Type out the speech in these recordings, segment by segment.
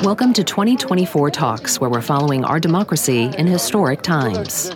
Welcome to 2024 Talks, where we're following our democracy in historic times.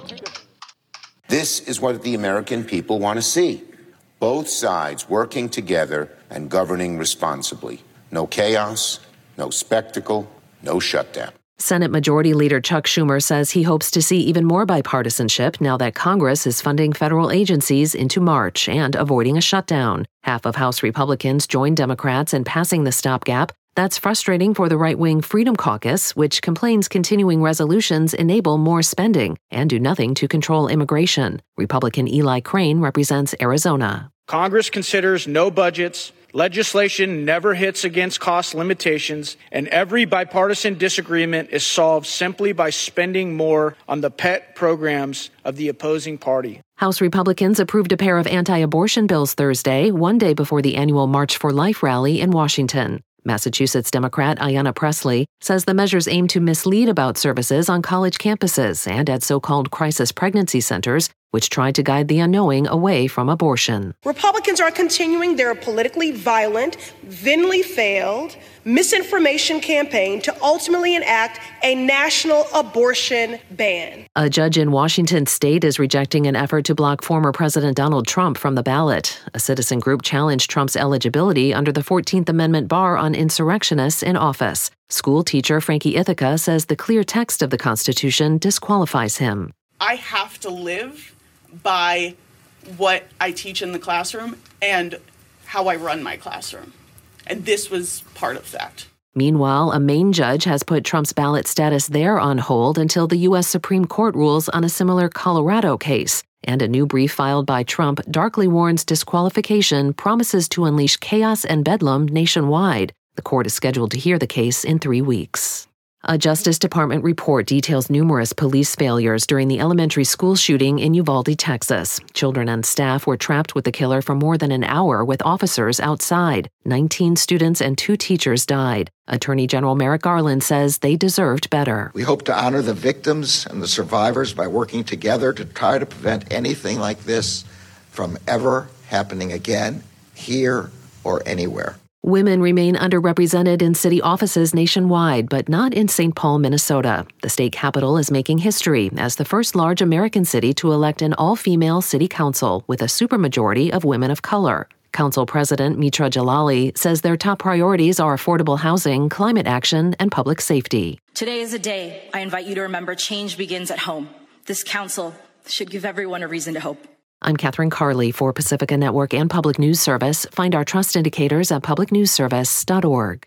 This is what the American people want to see. Both sides working together and governing responsibly. No chaos, no spectacle, no shutdown. Senate Majority Leader Chuck Schumer says he hopes to see even more bipartisanship now that Congress is funding federal agencies into March and avoiding a shutdown. Half of House Republicans joined Democrats in passing the stopgap. That's frustrating for the right-wing Freedom Caucus, which complains continuing resolutions enable more spending and do nothing to control immigration. Republican Eli Crane represents Arizona. Congress considers no budgets, legislation never hits against cost limitations, and every bipartisan disagreement is solved simply by spending more on the pet programs of the opposing party. House Republicans approved a pair of anti-abortion bills Thursday, one day before the annual March for Life rally in Washington. Massachusetts Democrat Ayanna Pressley says the measures aim to mislead about services on college campuses and at so-called crisis pregnancy centers, which try to guide the unknowing away from abortion. Republicans are continuing their politically violent, thinly veiled misinformation campaign to ultimately enact a national abortion ban. A judge in Washington state is rejecting an effort to block former President Donald Trump from the ballot. A citizen group challenged Trump's eligibility under the 14th Amendment bar on insurrectionists in office. School teacher Frankie Ithaca says the clear text of the Constitution disqualifies him. I have to live by what I teach in the classroom and how I run my classroom. And this was part of that. Meanwhile, a Maine judge has put Trump's ballot status there on hold until the U.S. Supreme Court rules on a similar Colorado case. And a new brief filed by Trump darkly warns disqualification promises to unleash chaos and bedlam nationwide. The court is scheduled to hear the case in 3 weeks. A Justice Department report details numerous police failures during the elementary school shooting in Uvalde, Texas. Children and staff were trapped with the killer for more than an hour with officers outside. 19 students and 2 teachers died. Attorney General Merrick Garland says they deserved better. We hope to honor the victims and the survivors by working together to try to prevent anything like this from ever happening again, here or anywhere. Women remain underrepresented in city offices nationwide, but not in St. Paul, Minnesota. The state capital is making history as the first large American city to elect an all-female city council with a supermajority of women of color. Council President Mitra Jalali says their top priorities are affordable housing, climate action, and public safety. Today is a day I invite you to remember change begins at home. This council should give everyone a reason to hope. I'm Catherine Carley for Pacifica Network and Public News Service. Find our trust indicators at publicnewsservice.org.